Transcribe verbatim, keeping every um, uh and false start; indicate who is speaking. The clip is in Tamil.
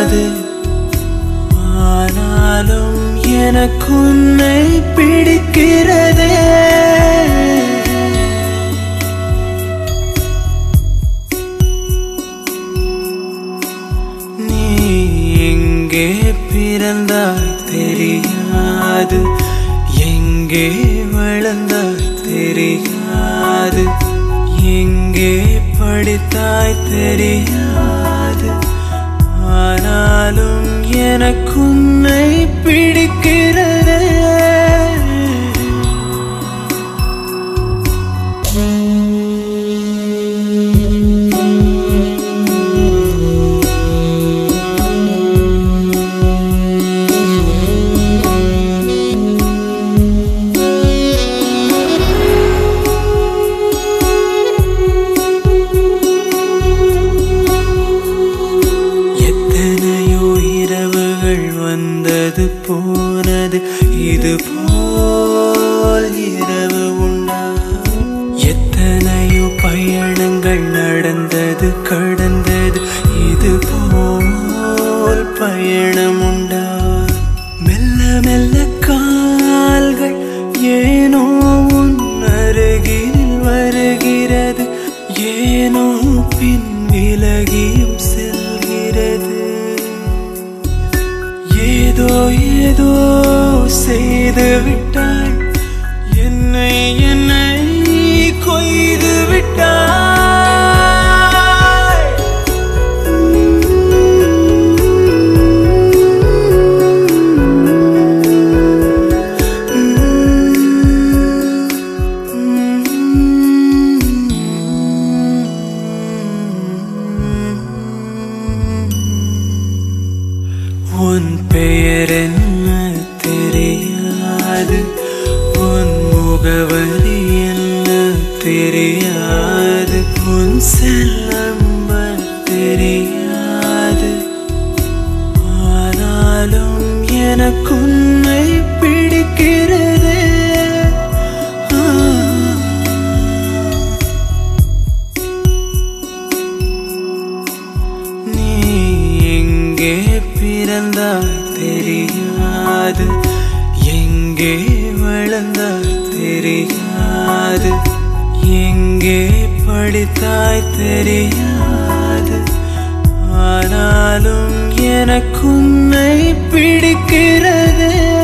Speaker 1: தெரியாது. ஆனாலும் எனக்கு உன்னை பிடிக்கிறதே. நீ எங்கே பிறந்தாய் தெரியாது, எங்கே வளர்ந்தாய் தெரியாது, எங்கே படித்தாய் தெரியாது. ஆனாலும் எனக்கு உன்னை பிடிக்கிறதே. வந்தது போனது, இது போல் இரவு உண்டா? எத்தனையோ பயணங்கள் நடந்தது கடந்தது, இது போல் பயணம் உண்டா? மெல்ல மெல்ல கால்கள் ஏனோ உன் அருகில் வருகிறது, ஏனோ பின் விலகியும் செல்கிறது. ஏதோ ஏதோ செய்து விட்டாய், என்னை என்னை கொய்து விட்டாய். உன் பெயர் என்ன தெரியாது, உன் முகவரி என்ன தெரியாது, உன் செல் நம்பர் தெரியாது. ஆனாலும் எனக்கு உன்னை பிடிக்கிறதே. நீ எங்கே பிறந்தாய் தெரியாது, எங்கே வளர்ந்தாய் தெரியாது, எங்கே படித்தாய் தெரியாது. ஆனாலும் எனக்கு உன்னை பிடிக்கிறதே.